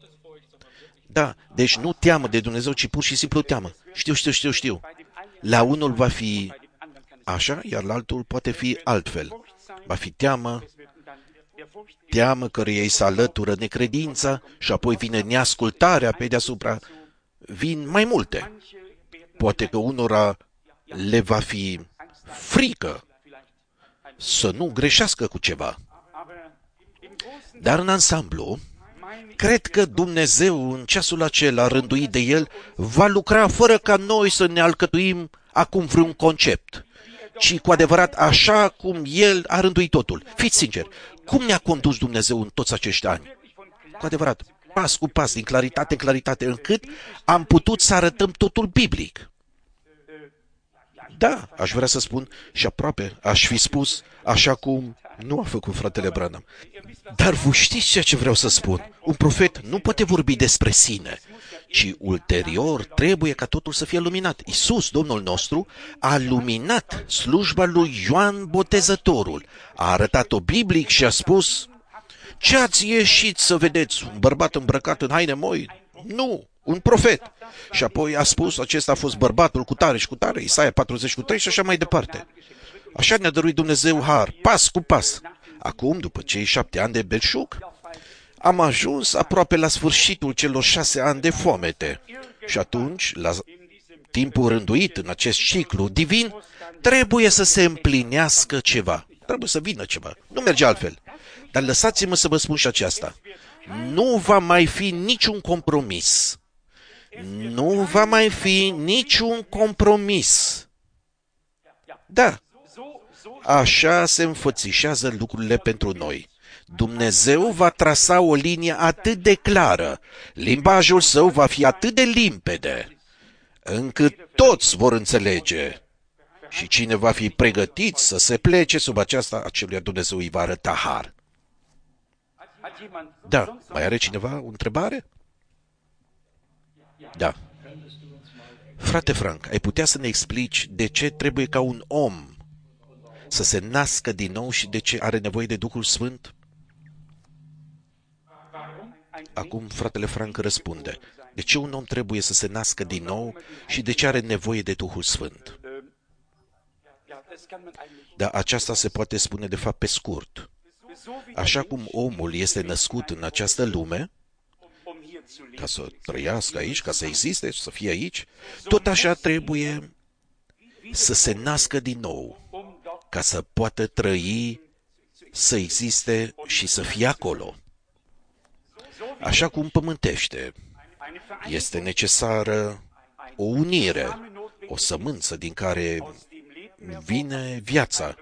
Da, deci nu teamă de Dumnezeu, ci pur și simplu teamă. Știu, știu, știu, știu. La unul va fi așa, iar la altul poate fi altfel. Va fi teamă, teamă căreia îi se alătură necredința și apoi vine neascultarea pe deasupra. Vin mai multe. Poate că unora le va fi frică să nu greșească cu ceva. Dar în ansamblu, cred că Dumnezeu în ceasul acela rânduit de El va lucra fără ca noi să ne alcătuim acum vreun concept, ci cu adevărat așa cum El a rânduit totul. Fiți sinceri, cum ne-a condus Dumnezeu în toți acești ani. Cu adevărat, pas cu pas, din claritate în claritate, încât am putut să arătăm totul biblic. Da, aș vrea să spun și aproape aș fi spus așa cum nu a făcut fratele Branham. Dar vă știți ceea ce vreau să spun? Un profet nu poate vorbi despre sine, ci ulterior trebuie ca totul să fie luminat. Iisus, Domnul nostru, a luminat slujba lui Ioan Botezătorul. A arătat-o biblic și a spus: ce ați ieșit să vedeți? Un bărbat îmbrăcat în haine moi? Nu, un profet. Și apoi a spus, acesta a fost bărbatul cu tare și cu tare, Isaia patruzeci cu trei și așa mai departe. Așa ne-a dăruit Dumnezeu har, pas cu pas. Acum, după cei șapte ani de belșug, am ajuns aproape la sfârșitul celor șase ani de foamete. Și atunci, la timpul rânduit în acest ciclu divin, trebuie să se împlinească ceva. Trebuie să vină ceva. Nu merge altfel. Dar lăsați-mă să vă spun și aceasta. Nu va mai fi niciun compromis. Nu va mai fi niciun compromis. Da, așa se înfățișează lucrurile pentru noi. Dumnezeu va trasa o linie atât de clară, limbajul său va fi atât de limpede, încât toți vor înțelege. Și cine va fi pregătit să se plece sub aceasta, aceluia Dumnezeu îi va arăta har. Da, mai are cineva o întrebare? Da. Frate Frank, ai putea să ne explici de ce trebuie ca un om să se nască din nou și de ce are nevoie de Duhul Sfânt? Acum fratele Frank răspunde. De ce un om trebuie să se nască din nou și de ce are nevoie de Duhul Sfânt? Dar aceasta se poate spune de fapt pe scurt. Așa cum omul este născut în această lume, ca să trăiască aici, ca să existe, să fie aici, tot așa trebuie să se nască din nou, ca să poată trăi, să existe și să fie acolo. Așa cum pământește, este necesară o unire, o sămânță din care vine viața.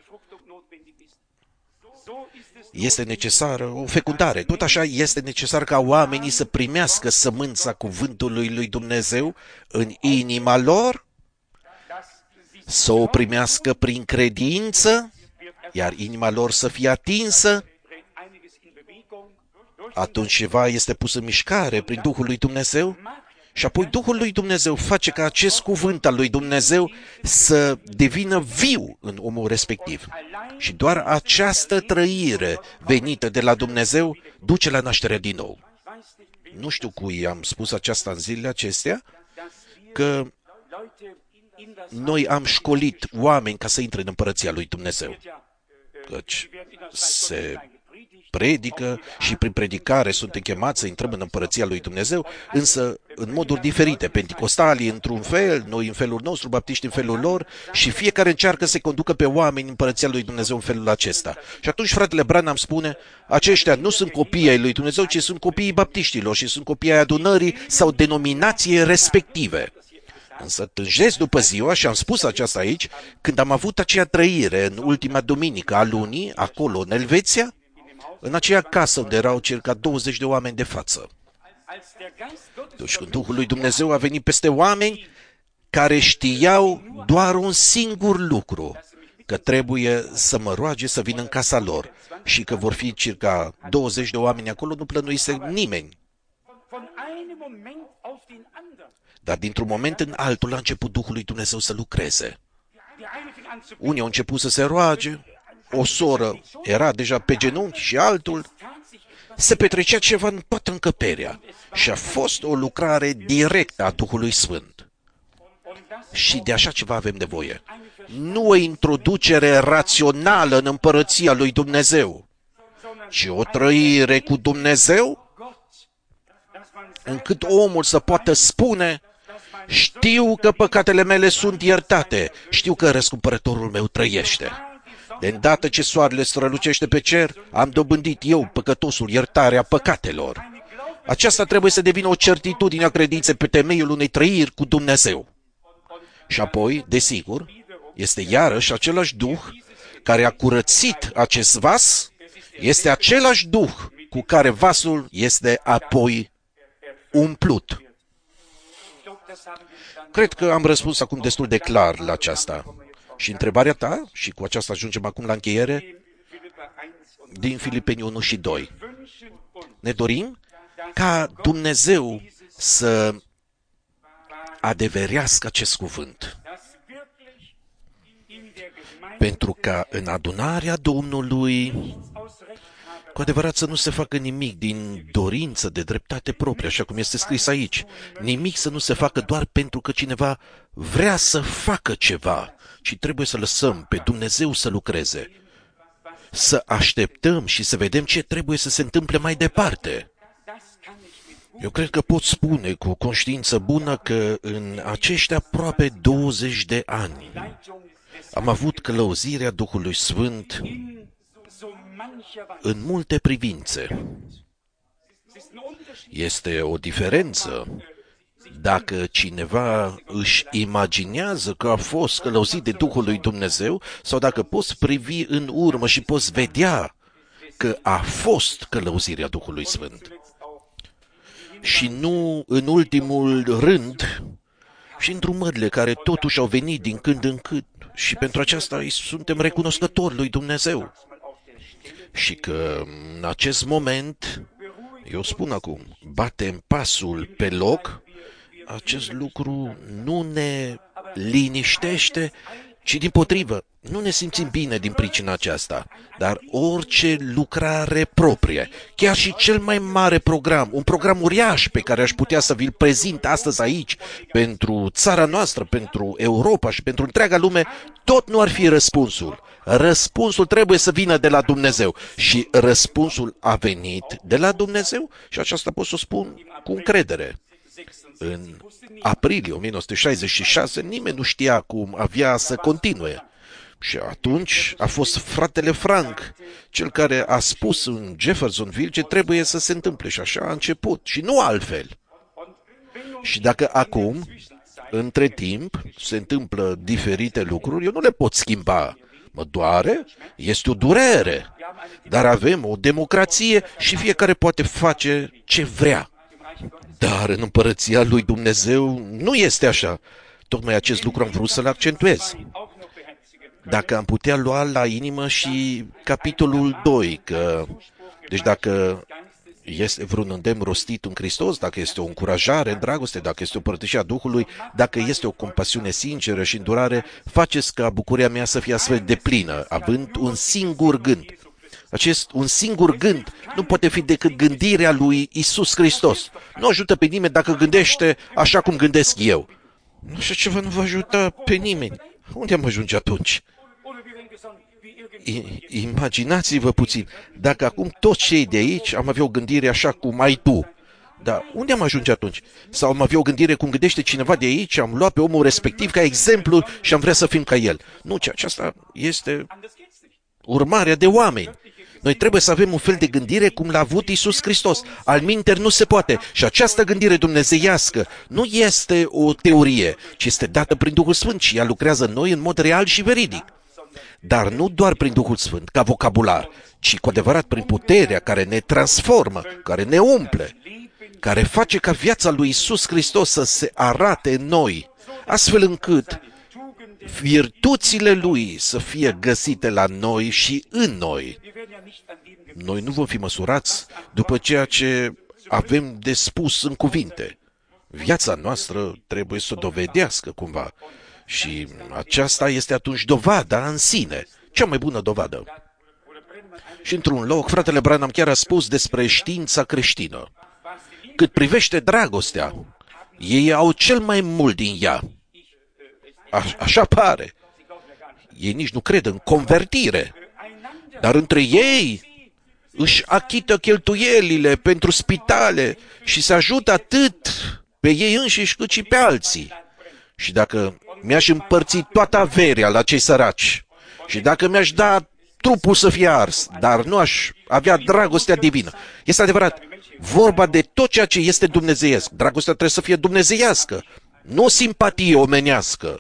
Este necesară o fecundare. Tot așa este necesar ca oamenii să primească sămânța cuvântului lui Dumnezeu în inima lor, să o primească prin credință, iar inima lor să fie atinsă. Atunci ceva este pus în mișcare prin Duhul lui Dumnezeu și apoi Duhul lui Dumnezeu face ca acest cuvânt al lui Dumnezeu să devină viu în omul respectiv. Și doar această trăire venită de la Dumnezeu duce la nașterea din nou. Nu știu cui am spus aceasta în zilele acestea, că noi am școlit oameni ca să intre în împărăția lui Dumnezeu. Căci se predică și prin predicare sunt chemați să intrăm în împărăția lui Dumnezeu, însă în moduri diferite. Penticostalii într-un fel, noi în felul nostru, baptiști în felul lor și fiecare încearcă să conducă pe oameni în împărăția lui Dumnezeu în felul acesta. Și atunci fratele Branham spune, aceștia nu sunt copiii ai lui Dumnezeu, ci sunt copiii baptiștilor și sunt copiii ai adunării sau denominației respective. Însă tânjesc după ziua, și am spus aceasta aici, când am avut aceea trăire în ultima duminică a lunii, acolo în Elveția, în aceea casă unde erau circa douăzeci de oameni de față. Deci când Duhul lui Dumnezeu a venit peste oameni care știau doar un singur lucru, că trebuie să mă roage să vin în casa lor și că vor fi circa douăzeci de oameni acolo, nu plănuise nimeni. Dar dintr-un moment în altul a început Duhul lui Dumnezeu să lucreze. Unii au început să se roage, o soră era deja pe genunchi și altul. Se petrecea ceva în toată încăperea și a fost o lucrare directă a Duhului Sfânt. Și de așa ceva avem nevoie. Nu o introducere rațională în împărăția lui Dumnezeu, ci o trăire cu Dumnezeu, încât omul să poată spune, știu că păcatele mele sunt iertate, știu că răscumpărătorul meu trăiește. De îndată ce soarele strălucește pe cer, am dobândit eu, păcătosul, iertarea păcatelor. Aceasta trebuie să devină o certitudine a credinței pe temeiul unei trăiri cu Dumnezeu. Și apoi, desigur, este iarăși același Duh care a curățit acest vas Este același Duh cu care vasul este apoi umplut. Cred că am răspuns acum destul de clar la aceasta. Și întrebarea ta, și cu aceasta ajungem acum la încheiere, din Filipeni unu și doi. Ne dorim ca Dumnezeu să adeverească acest cuvânt, pentru ca în adunarea Domnului cu adevărat să nu se facă nimic din dorință de dreptate proprie, așa cum este scris aici. Nimic să nu se facă doar pentru că cineva vrea să facă ceva, ci trebuie să lăsăm pe Dumnezeu să lucreze. Să așteptăm și să vedem ce trebuie să se întâmple mai departe. Eu cred că pot spune cu conștiință bună că în acești aproape douăzeci de ani am avut călăuzirea Duhului Sfânt în multe privințe. Este o diferență dacă cineva își imaginează că a fost călăuzit de Duhul lui Dumnezeu sau dacă poți privi în urmă și poți vedea că a fost călăuzirea Duhului Sfânt. Și nu în ultimul rând și îndrumările care totuși au venit din când în când și pentru aceasta îi suntem recunoscători lui Dumnezeu. Și că în acest moment, eu spun acum, batem pasul pe loc, acest lucru nu ne liniștește, ci dimpotrivă, nu ne simțim bine din pricina aceasta. Dar orice lucrare proprie, chiar și cel mai mare program, un program uriaș pe care aș putea să vi-l prezint astăzi aici, pentru țara noastră, pentru Europa și pentru întreaga lume, tot nu ar fi răspunsul. Răspunsul trebuie să vină de la Dumnezeu. Și răspunsul a venit de la Dumnezeu și aceasta pot să o spun cu încredere. În aprilie o mie nouă sute șaizeci și șase nimeni nu știa cum avea să continue. Și atunci a fost fratele Frank, cel care a spus în Jeffersonville ce trebuie să se întâmple și așa a început și nu altfel. Și dacă acum, între timp, se întâmplă diferite lucruri, eu nu le pot schimba. Mă doare, este o durere, dar avem o democrație și fiecare poate face ce vrea. Dar în împărăția lui Dumnezeu nu este așa. Tocmai acest lucru am vrut să-l accentuez. Dacă am putea lua la inimă și capitolul doi, că, deci dacă este vreun îndemn rostit în Hristos, dacă este o încurajare în dragoste, dacă este o părtășie a Duhului, dacă este o compasiune sinceră și îndurare, faceți ca bucuria mea să fie astfel de plină, având un singur gând. Acest un singur gând nu poate fi decât gândirea lui Iisus Hristos. Nu ajută pe nimeni dacă gândește așa cum gândesc eu. Așa ceva nu va ajuta pe nimeni. Unde am ajunge atunci? Imaginați-vă puțin, dacă acum toți cei de aici am avea o gândire așa cum ai tu, dar unde am ajunge atunci? Sau am avea o gândire cum gândește cineva de aici, am luat pe omul respectiv ca exemplu și am vrea să fim ca el. Nu, ci aceasta este urmarea de oameni. Noi trebuie să avem un fel de gândire cum l-a avut Iisus Hristos. Alminteri nu se poate. Și această gândire dumnezeiască nu este o teorie, ci este dată prin Duhul Sfânt și ea lucrează în noi în mod real și veridic. Dar nu doar prin Duhul Sfânt, ca vocabular, ci cu adevărat prin puterea care ne transformă, care ne umple, care face ca viața lui Iisus Hristos să se arate în noi, astfel încât virtuțile lui să fie găsite la noi și în noi. Noi nu vom fi măsurați după ceea ce avem de spus în cuvinte. Viața noastră trebuie să o dovedească cumva. Și aceasta este atunci dovada în sine, cea mai bună dovadă. Și într-un loc, fratele Branham chiar a spus despre știința creștină. Cât privește dragostea, ei au cel mai mult din ea. A- așa pare. Ei nici nu cred în convertire. Dar între ei își achită cheltuielile pentru spitale și se ajută atât pe ei înșiși cât și pe alții. Și dacă mi-aș împărți toată averea la cei săraci și dacă mi-aș da trupul să fie ars, dar nu aș avea dragostea divină. Este adevărat, vorba de tot ceea ce este dumnezeiesc. Dragostea trebuie să fie dumnezeiască, nu simpatie omenească.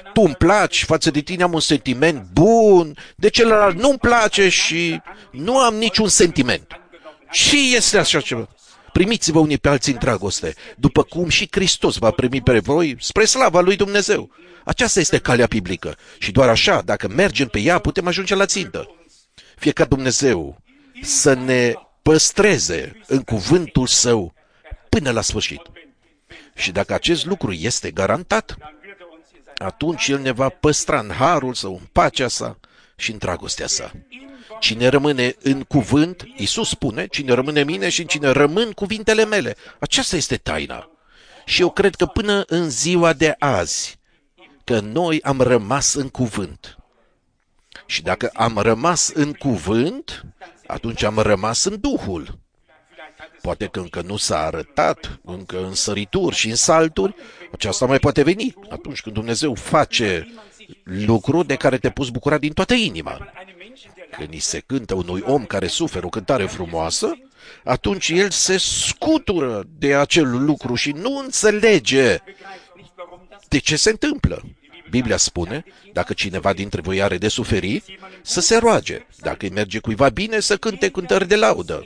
tu îmi placi, față de tine am un sentiment bun, de celălalt nu-mi place și nu am niciun sentiment. Ce este așa ceva? Primiți-vă unii pe alții în dragoste, după cum și Hristos va primi pe voi spre slava lui Dumnezeu. Aceasta este calea biblică și doar așa, dacă mergem pe ea, putem ajunge la țintă. Fie ca Dumnezeu să ne păstreze în cuvântul Său până la sfârșit. Și dacă acest lucru este garantat, atunci El ne va păstra în harul Său, în pacea Sa și în dragostea Sa. Cine rămâne în cuvânt, Iisus spune, cine rămâne în mine și cine rămân cuvintele mele. Aceasta este taina. Și eu cred că până în ziua de azi, că noi am rămas în cuvânt. Și dacă am rămas în cuvânt, atunci am rămas în Duhul. Poate că încă nu s-a arătat, încă în sărituri și în salturi, aceasta mai poate veni atunci când Dumnezeu face lucru de care te poți bucura din toată inima. Când ni se cântă unui om care suferă o cântare frumoasă, atunci el se scutură de acel lucru și nu înțelege de ce se întâmplă. Biblia spune, dacă cineva dintre voi are de suferit, să se roage. Dacă îi merge cuiva bine, să cânte cântări de laudă.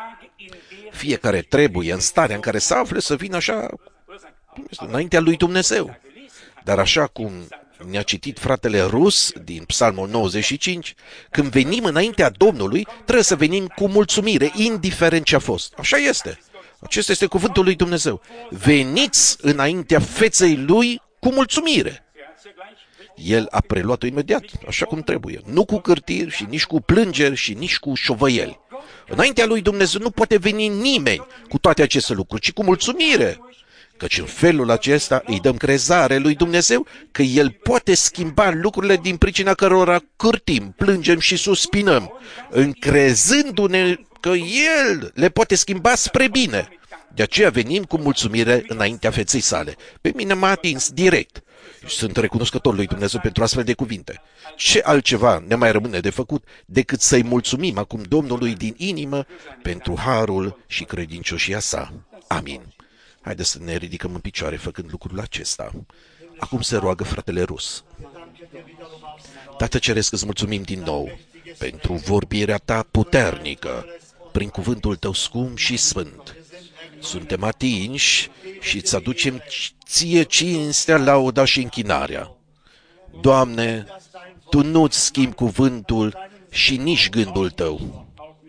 Fiecare trebuie în starea în care se află să vină așa înaintea lui Dumnezeu. Dar așa cum ne-a citit fratele Rus din Psalmul nouăzeci și cinci, când venim înaintea Domnului, trebuie să venim cu mulțumire, indiferent ce a fost. Așa este. Acesta este cuvântul lui Dumnezeu. Veniți înaintea feței Lui cu mulțumire. El a preluat-o imediat, așa cum trebuie. Nu cu cârtiri și nici cu plângeri și nici cu șovăieli. Înaintea lui Dumnezeu nu poate veni nimeni cu toate aceste lucruri, ci cu mulțumire. Căci în felul acesta îi dăm crezare lui Dumnezeu că El poate schimba lucrurile din pricina cărora cârtim, plângem și suspinăm, încrezându-ne că El le poate schimba spre bine. De aceea venim cu mulțumire înaintea feței sale. Pe mine m-a atins direct. Și sunt recunoscător lui Dumnezeu pentru astfel de cuvinte. Ce altceva ne mai rămâne de făcut decât să-i mulțumim acum Domnului din inimă pentru harul și credincioșia sa. Amin. Haideți să ne ridicăm în picioare făcând lucrul acesta. Acum se roagă fratele Rus. Tată Ceresc, îți mulțumim din nou pentru vorbirea ta puternică, prin cuvântul tău scump și sfânt. Suntem atinși și îți aducem ție cinstea, lauda și închinarea. Doamne, Tu nu-ți schimbi cuvântul și nici gândul tău.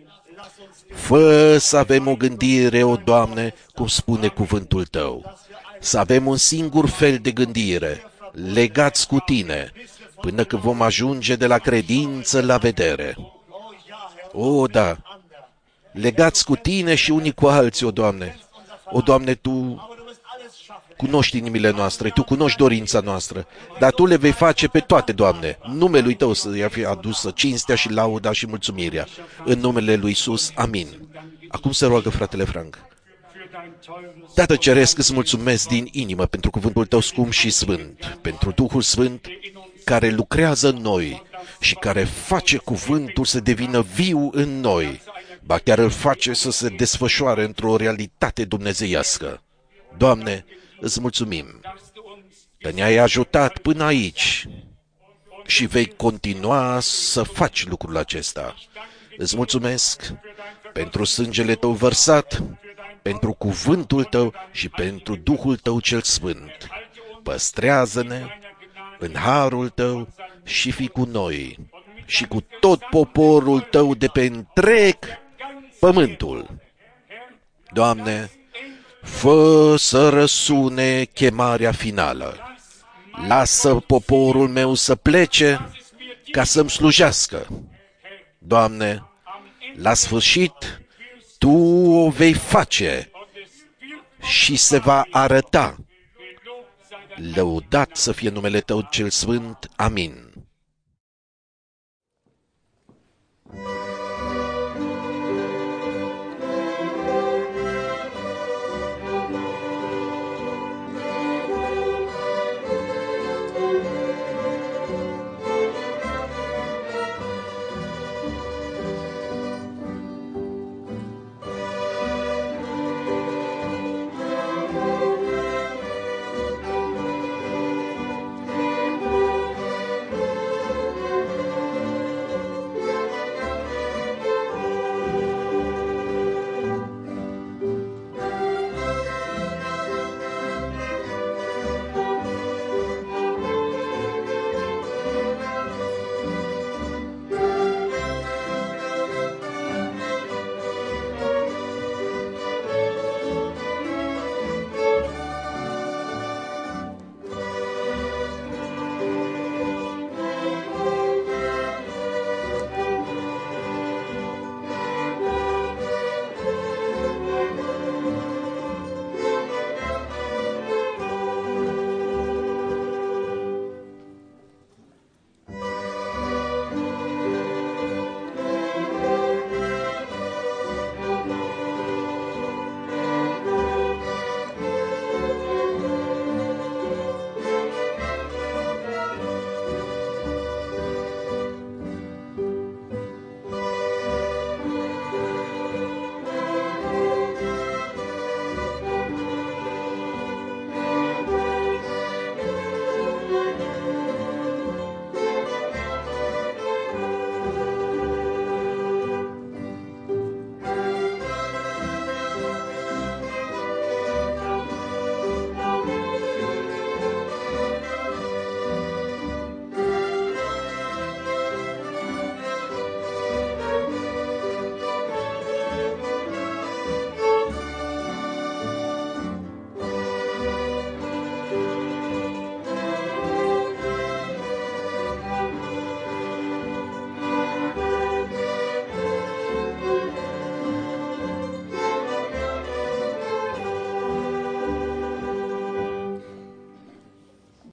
Fă să avem o gândire, o Doamne, cum spune cuvântul tău. Să avem un singur fel de gândire, legați cu tine, până când vom ajunge de la credință la vedere. O, da, legați cu tine și unii cu alții, o Doamne. O, Doamne, Tu cunoști inimile noastre, Tu cunoști dorința noastră, dar Tu le vei face pe toate, Doamne. Numelui Tău să fie adusă cinstea și lauda și mulțumirea. În numele lui Iisus, amin. Acum se roagă fratele Frank. Tată Ceresc, îți mulțumesc din inimă pentru cuvântul Tău scump și sfânt, pentru Duhul Sfânt care lucrează în noi și care face cuvântul să devină viu în noi, ba chiar îl face să se desfășoare într-o realitate dumnezeiască. Doamne, îți mulțumim că ne-ai ajutat până aici și vei continua să faci lucrul acesta. Îți mulțumesc pentru sângele Tău vărsat, pentru cuvântul Tău și pentru Duhul Tău cel Sfânt. Păstrează-ne în harul Tău și fii cu noi și cu tot poporul Tău de pe întreg pământul. Doamne, fă să răsune chemarea finală. Lasă poporul meu să plece ca să-mi slujească. Doamne, la sfârșit, Tu o vei face și se va arăta. Lăudat să fie numele Tău cel Sfânt. Amin.